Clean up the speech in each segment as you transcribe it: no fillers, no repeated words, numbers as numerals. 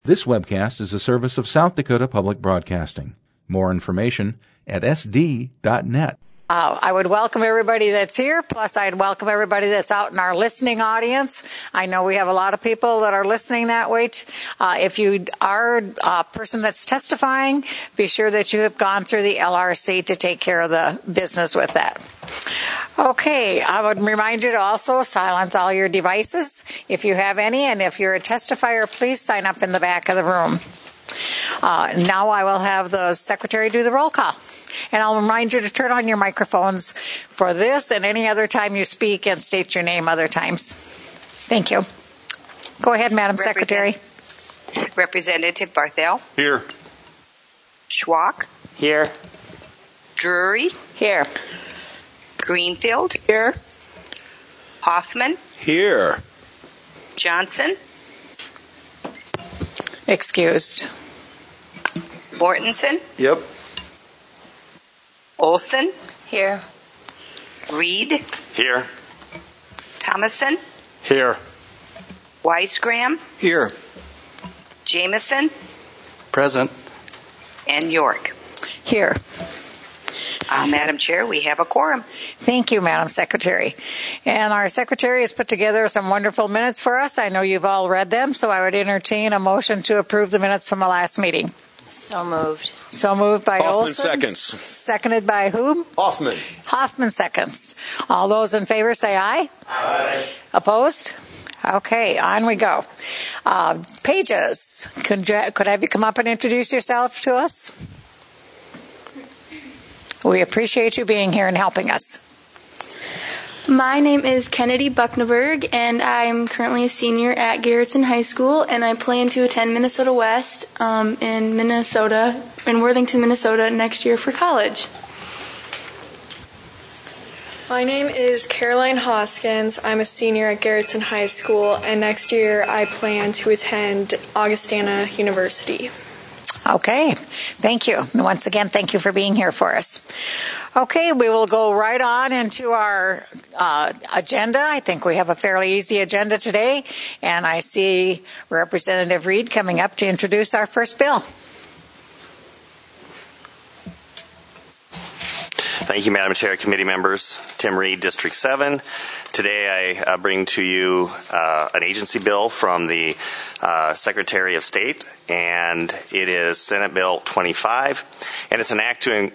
This webcast is a service of South Dakota Public Broadcasting. More information at sd.net. I would welcome everybody that's here, plus I'd welcome everybody that's out in our listening audience. I know we have a lot of people that are listening that way. If you are a person that's testifying, be sure that you have gone through the LRC to take care of the business with that. Okay, I would remind you to also silence all your devices if you have any, and if you're a testifier, please sign up in the back of the room. Now I will have the secretary do the roll call. And I'll remind you to turn on your microphones for this and any other time you speak, and state your name other times. Thank you. Go ahead, Madam Secretary. Representative Barthel. Here. Schwach. Here. Drury. Here. Greenfield. Here. Hoffman. Here. Johnson. Excused. Mortensen. Yep. Olson. Here. Reed. Here. Thomason. Here. Weisgram. Here. Jameson. Present. And York. Here. Madam Chair, we have a quorum. Thank you, Madam Secretary. And our Secretary has put together some wonderful minutes for us. I know you've all read them, so I would entertain a motion to approve the minutes from the last meeting. So moved. So moved by Hoffman Olson. seconds. Seconded by whom? Hoffman. Hoffman seconds. All those in favor say aye. Aye. Opposed? Okay, on we go. Pages, could I have you come up and introduce yourself to us? We appreciate you being here and helping us. My name is Kennedy Buckneberg, and I'm currently a senior at Garrettson High School, and I plan to attend Minnesota West in Worthington, Minnesota next year for college. My name is Caroline Hoskins. I'm a senior at Garrettson High School, and next year I plan to attend Augustana University. Okay, thank you. Once again, thank you for being here for us. Okay, we will go right on into our agenda. I think we have a fairly easy agenda today, and I see Representative Reed coming up to introduce our first bill. Thank you, Madam Chair, committee members. Tim Reed, District 7. Today I bring to you an agency bill from the Secretary of State, and it is Senate Bill 25, and it's an act to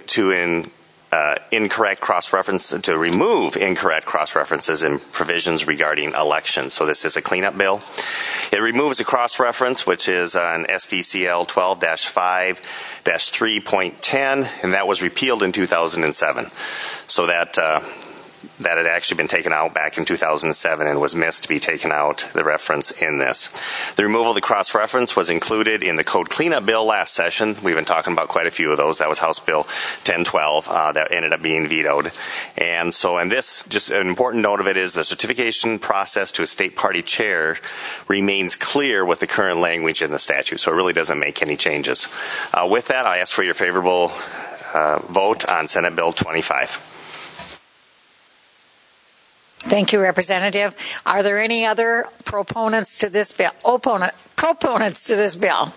remove incorrect cross-references in provisions regarding elections. So this is a cleanup bill. It removes a cross-reference, which is on SDCL 12-5-3.10, and that was repealed in 2007. So that had actually been taken out back in 2007 and was missed to be taken out, the reference in this. The removal of the cross-reference was included in the code cleanup bill last session. We've been talking about quite a few of those. That was House Bill 1012 that ended up being vetoed. And this, just an important note of it is the certification process to a state party chair remains clear with the current language in the statute, so it really doesn't make any changes. With that, I ask for your favorable vote on Senate Bill 25. Thank you, Representative. Are there any other proponents to this bill? Proponents to this bill?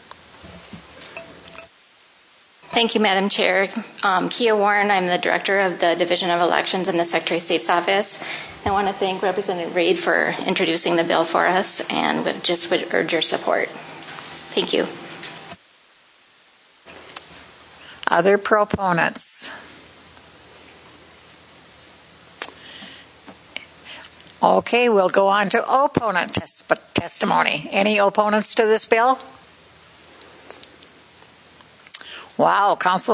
Thank you, Madam Chair. Kia Warren, I'm the Director of the Division of Elections in the Secretary of State's office. I want to thank Representative Reed for introducing the bill for us, and would urge your support. Thank you. Other proponents? Okay, we'll go on to opponent testimony. Any opponents to this bill? Wow,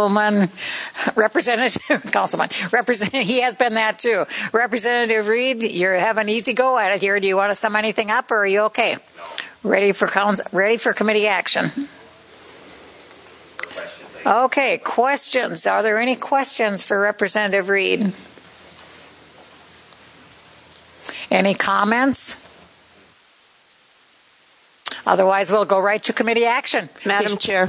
he has been that too. Representative Reed, you have an easy go at it here. Do you want to sum anything up, or are you okay? No. Ready for committee action? Okay, questions. Are there any questions for Representative Reed? Any comments? Otherwise, we'll go right to committee action. Madam Chair,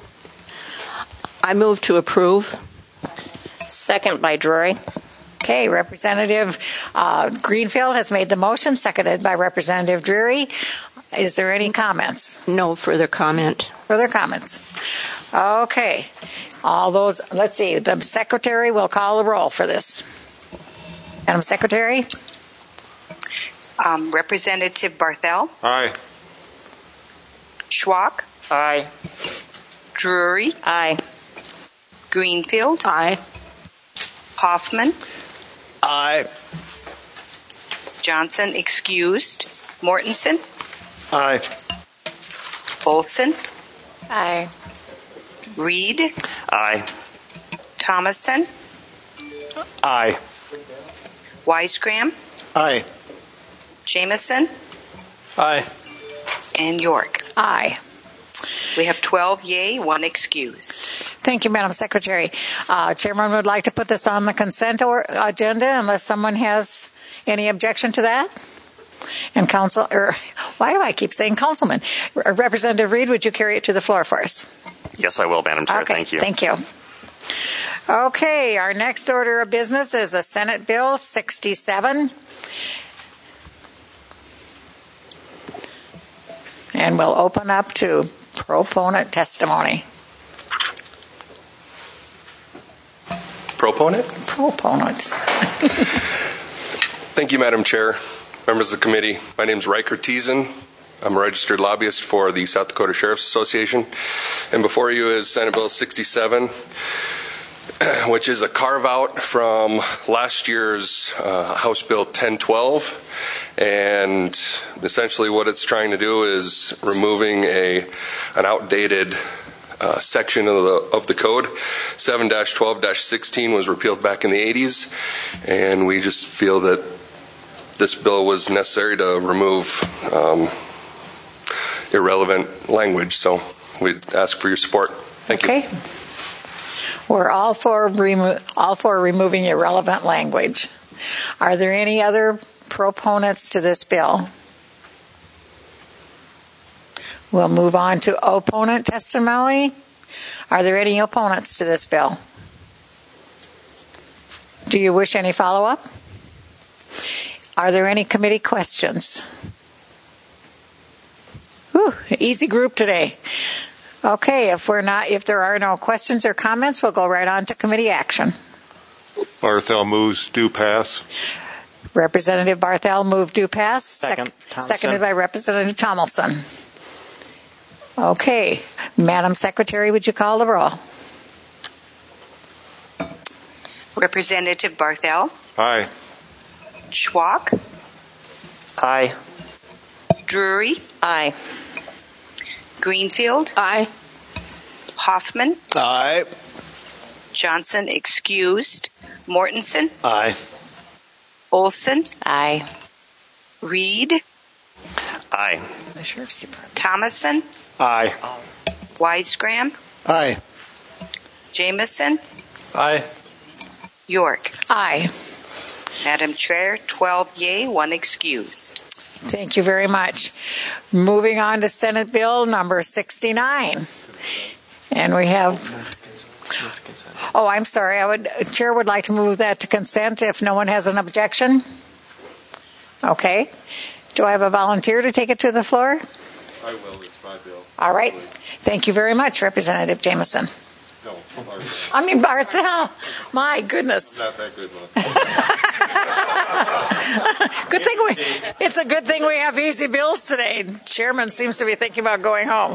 I move to approve. Second by Drury. Okay, Representative Greenfield has made the motion, seconded by Representative Drury. Is there any comments? No further comment. Further comments? Okay. All those, let's see, the secretary will call the roll for this. Madam Secretary? Representative Barthel, Aye. Schwak, Aye. Drury, Aye. Greenfield, Aye. Hoffman, Aye. Johnson excused, Mortensen, Aye. Olson, Aye. Reed, Aye. Thomason, Aye. Weisgram, Aye. Jameson, Aye. and York. Aye. We have 12 yea, 1 excused. Thank you, Madam Secretary. Chairman would like to put this on the consent agenda unless someone has any objection to that. And Council, or why do I keep saying Councilman? Representative Reed, would you carry it to the floor for us? Yes, I will, Madam Chair. Okay, Thank you. Thank you. Okay, our next order of business is a Senate Bill 67. And we'll open up to proponent testimony. Proponent? Proponents. Thank you, Madam Chair. Members of the committee, my name is Riker Teason. I'm a registered lobbyist for the South Dakota Sheriff's Association. And before you is Senate Bill 67, which is a carve-out from last year's House Bill 1012. And essentially what it's trying to do is removing an outdated section of the code. 7-12-16 was repealed back in the 80s, and we just feel that this bill was necessary to remove irrelevant language. So we'd ask for your support. Thank you. We're all for removing irrelevant language. Are there any other proponents to this bill? We'll move on to opponent testimony. Are there any opponents to this bill? Do you wish any follow-up? Are there any committee questions? Whew, easy group today. Okay, if there are no questions or comments, we'll go right on to committee action. Barthel moves do pass. Representative Barthel moved do pass. Second. Seconded by Representative Tomlinson. Okay, Madam Secretary, would you call the roll? Representative Barthel, Aye. Schwak, Aye. Drury, Aye. Greenfield, Aye. Hoffman, Aye. Johnson excused, Mortensen, Aye. Olson, Aye. Reed, Aye. The Sheriff's Department. Thomason, Aye. Weisgram, Aye. Jameson, Aye. York. Aye. Madam Chair, 12 yea, 1 excused. Thank you very much. Moving on to Senate Bill number 69. And we have... Oh, I'm sorry. Chair would like to move that to consent if no one has an objection. Okay. Do I have a volunteer to take it to the floor? I will. It's my bill. All right. Thank you very much, Representative Jameson. No, Barthel. My goodness. not that good one. It's a good thing we have easy bills today. Chairman seems to be thinking about going home.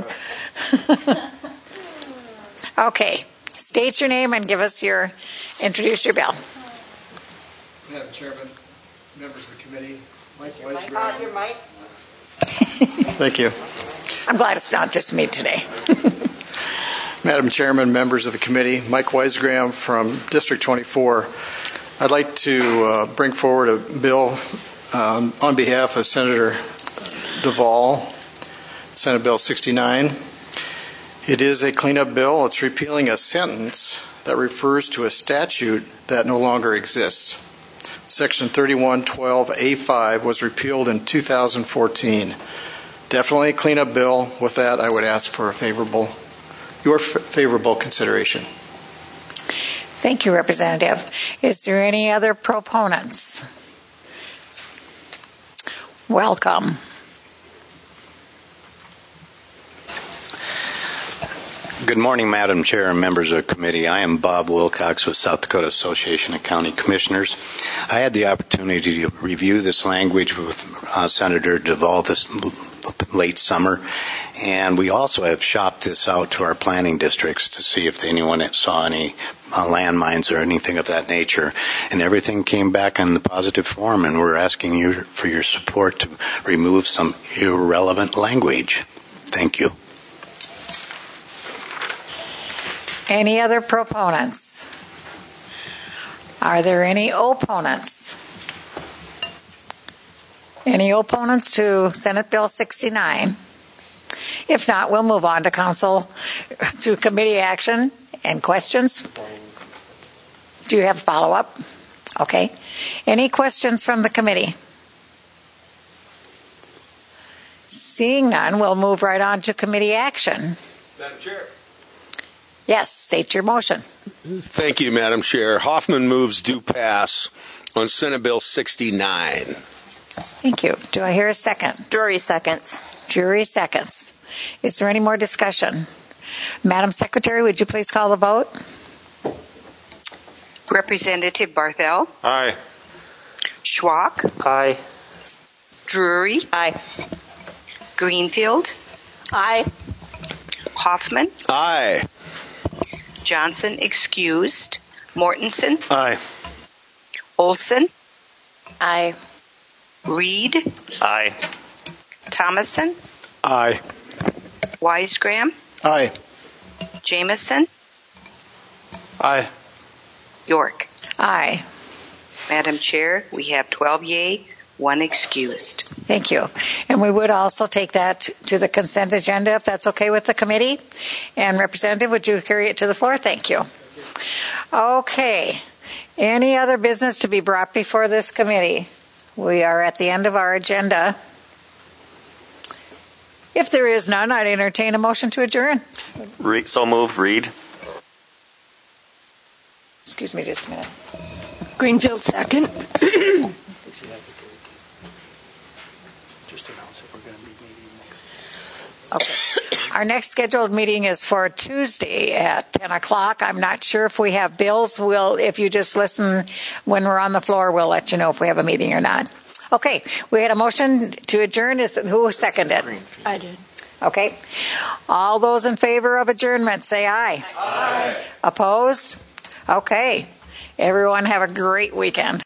Okay. State your name and introduce your bill. Madam Chairman, members of the committee, Mike Weisgram. Your mic. Thank you. I'm glad it's not just me today. Madam Chairman, members of the committee, Mike Weisgram from District 24. I'd like to bring forward a bill on behalf of Senator Duvall, Senate Bill 69. It is a cleanup bill. It's repealing a sentence that refers to a statute that no longer exists. Section 3112A5 was repealed in 2014. Definitely a cleanup bill. With that, I would ask for your favorable consideration. Thank you, Representative. Is there any other proponents? Welcome. Good morning, Madam Chair and members of the committee. I am Bob Wilcox with South Dakota Association of County Commissioners. I had the opportunity to review this language with Senator Duvall this late summer, and we also have shopped this out to our planning districts to see if anyone saw any landmines or anything of that nature, and everything came back in the positive form, and we're asking you for your support to remove some irrelevant language. Thank you. Any other proponents? Are there any opponents? Any opponents to Senate Bill 69? If not, we'll move on to committee action and questions. Do you have follow-up? Okay. Any questions from the committee? Seeing none, we'll move right on to committee action. Madam Chair. Yes, state your motion. Thank you, Madam Chair. Hoffman moves do pass on Senate Bill 69. Thank you. Do I hear a second? Drury seconds. Drury seconds. Is there any more discussion? Madam Secretary, would you please call the vote? Representative Barthel. Aye. Schwak. Aye. Drury. Aye. Greenfield. Aye. Hoffman. Aye. Johnson excused. Mortensen. Aye. Olson. Aye. Reed. Aye. Thomason. Aye. Weisgram. Aye. Jameson. Aye. York. Aye. Madam Chair, we have 12 yea, 1 excused. Thank you. And we would also take that to the consent agenda if that's okay with the committee. And Representative, would you carry it to the floor? Thank you. Okay. Any other business to be brought before this committee? We are at the end of our agenda. If there is none, I'd entertain a motion to adjourn. So moved. Reed. Excuse me just a minute. Greenfield second. Okay. Our next scheduled meeting is for Tuesday at 10 o'clock. I'm not sure if we have bills. If you just listen when we're on the floor, we'll let you know if we have a meeting or not. Okay. We had a motion to adjourn. Who seconded it? I did. Okay. All those in favor of adjournment, say aye. Aye. Opposed? Okay. Everyone have a great weekend.